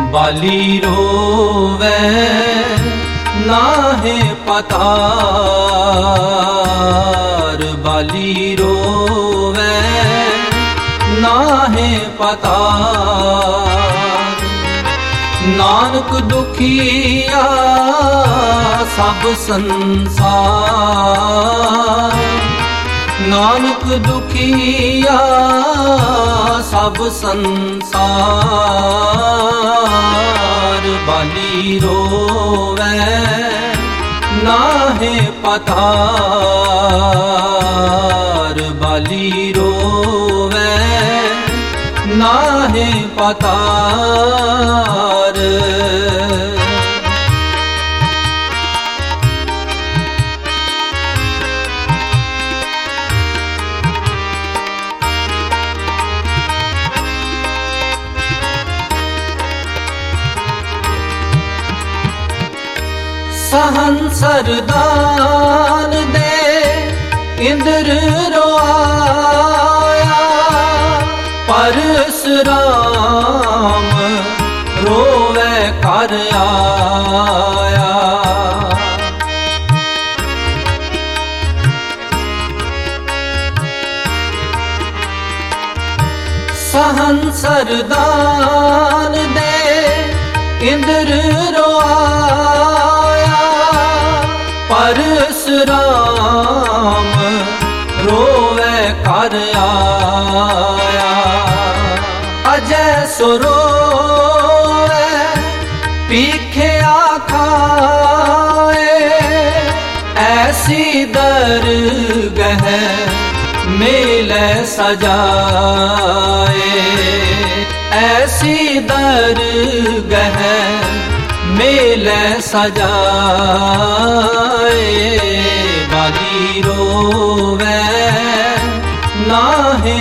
बाली रोवे नाहे पतार, बाली रोवे नाहे पतार। नानक दुखिया सब संसार, नानक दुखिया सब संसार। बाली रोवे नाहे पतार, बाली रोवे नाहे पतार। सहंसर दान दे इंद्र रोआया, परशुराम रोवे कर आया। सहंसर दान दे इंद्र रोआया, परशुराम रोवे कर आया। अजय सुरोवे पीखिया खाए, ऐसी दरगह मेले सजाए, ऐसी दरगह मेले सजाए। बाली रोवे नाहे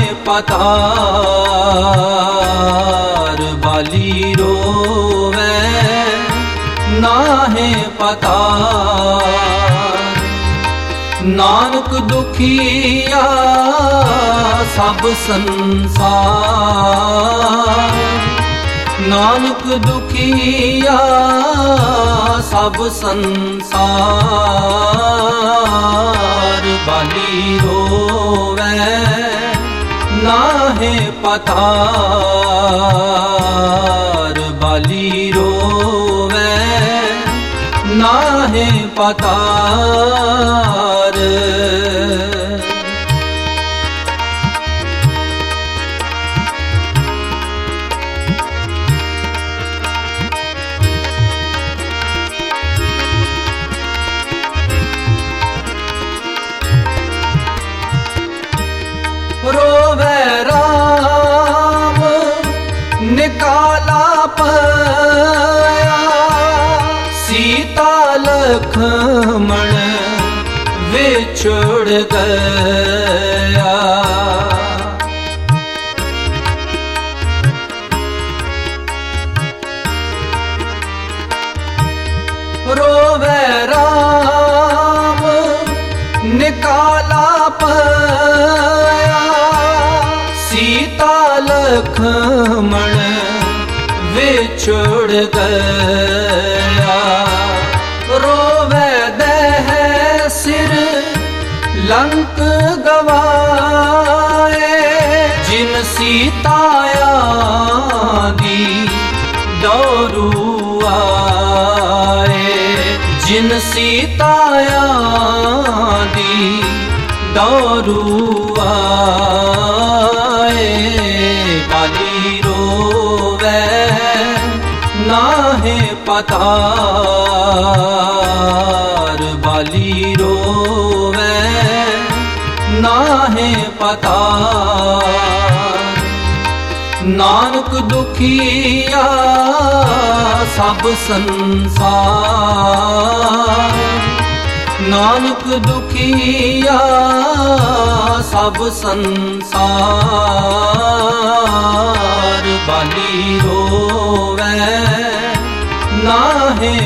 पतार, बाली रोवे नाहे पतार। नानक दुखिया सब संसार, नानक दुखिया सब संसार। बाली रोवे नाहे पतार, बाली रोवे नाहे पतार। रोवे राम निकाला पाया, सीता लक्ष्मण विछुड़ गया। रोवे राम निकाला पाया, सीता लक्ष्मण विछुड़ गया। रोवे दह सिर लंक गवाए, जिन सीताया दी दौरू आए, जिन सीताया दी दौरू आए। बाली रोवे नाहे पतार, बाली रोवे नाहे पतार। नानक दुखिया सब संसार, नानक दुखिया सब संसार। बाली रोवे नाहे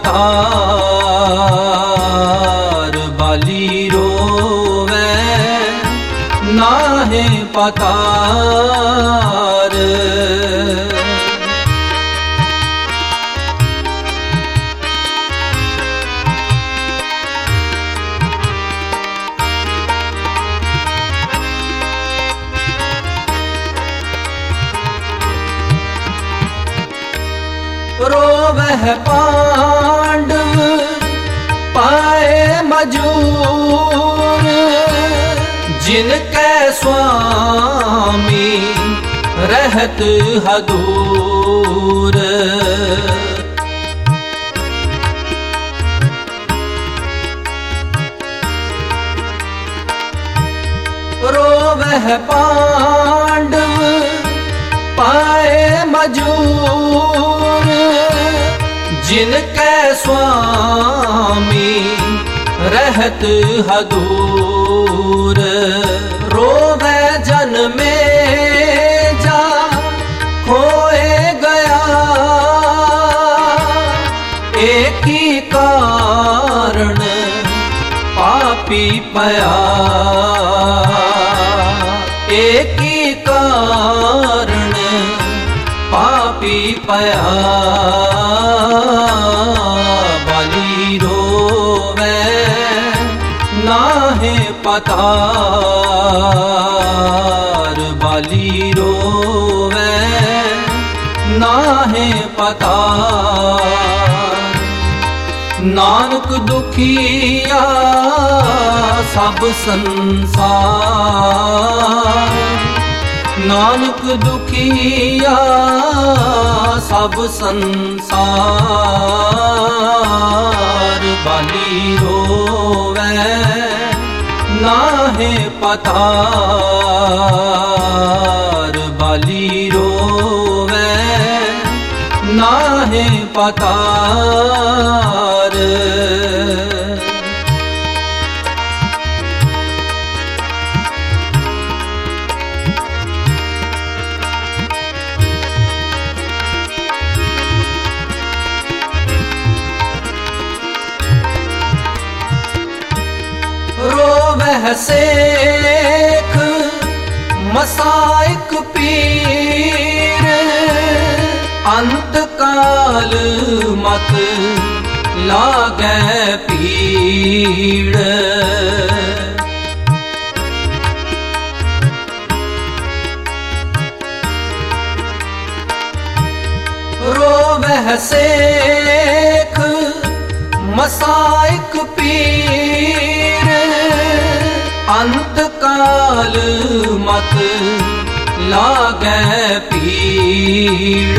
पतार, बाली रोवे नाहे पतार। रोवह पांडव पाए मजूर, जिनके स्वामी रहत हदूर। रोवह पांडव पाए मजूर, जिनके स्वामी रहत हदूर। रोवे जन में जा खोए गया, एक ही कारण पापी पया, एक ही कारण पापी पया। बाली रोवे नाहे पतार, बाली रोवे नाहे पतार। नानक दुखिया सब संसार, नानक दुखिया सब संसार। बाली रोवे नाहे पतार, बाली रोवे नाहे पतार। रोवह सेख मसाइक पीर, अंत काल मत लागे पीड़। रोवह सेख मसाइक पीर, अंत काल मत लागे पीड़।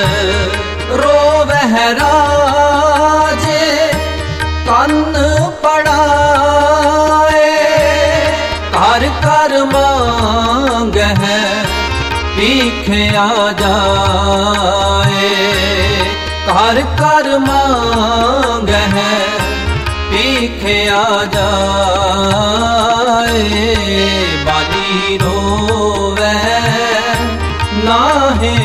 रोवह राजे कन्न पड़ाए, कर कर मांगह भीख्या जाए, कर कर मांगह भीख्या जाए। बाली रोवे नाहे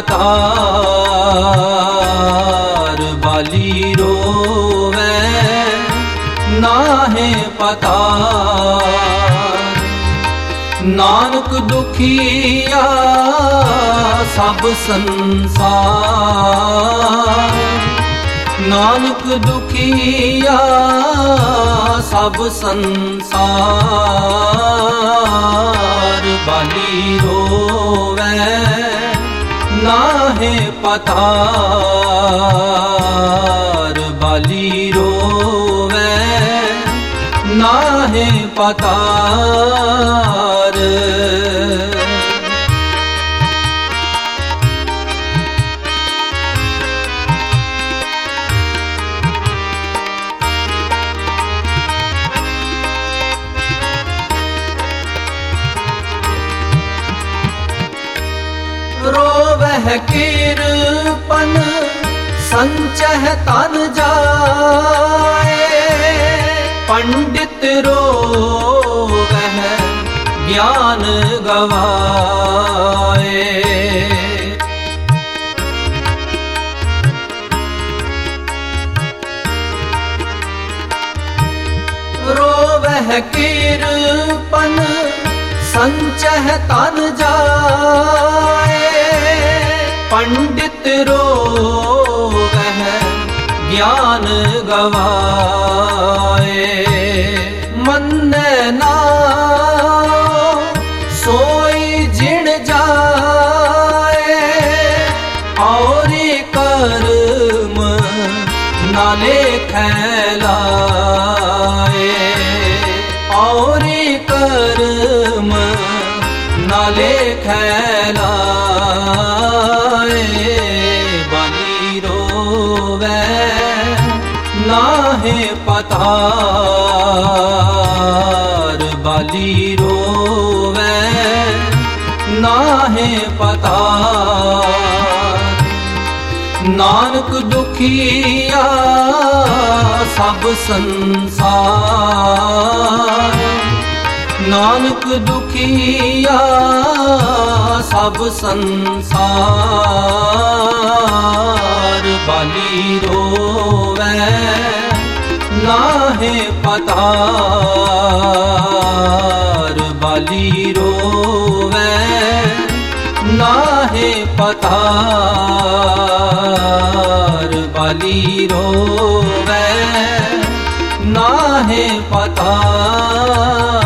पतार, बाली रोवे नाहे पतार। नानक दुखिया सब संसार, नानक दुखिया सब संसार। बाली रोवे नाहे पतार, बाली रोवे नाहे पतार। रोवह कीर्पन संचह तन जाए, पंडित रोवह ज्ञान गवाए। रोवह कीर्पन संचह तन जाए, पंडित रोवह ज्ञान गवाए। मन ना सोई जिण जाए, और कर नाले खैलाए, और कर्म नाले खैलाए। बाली रोवे नाहे पतार, बाली रोवे नाहे पतार। नानक दुखिया सब संसार, नानक दुखिया सब संसार। बाली रोवे नाहे पतार, बाली रोवे नाहे पतार, बाली रोवे नाहे पतार।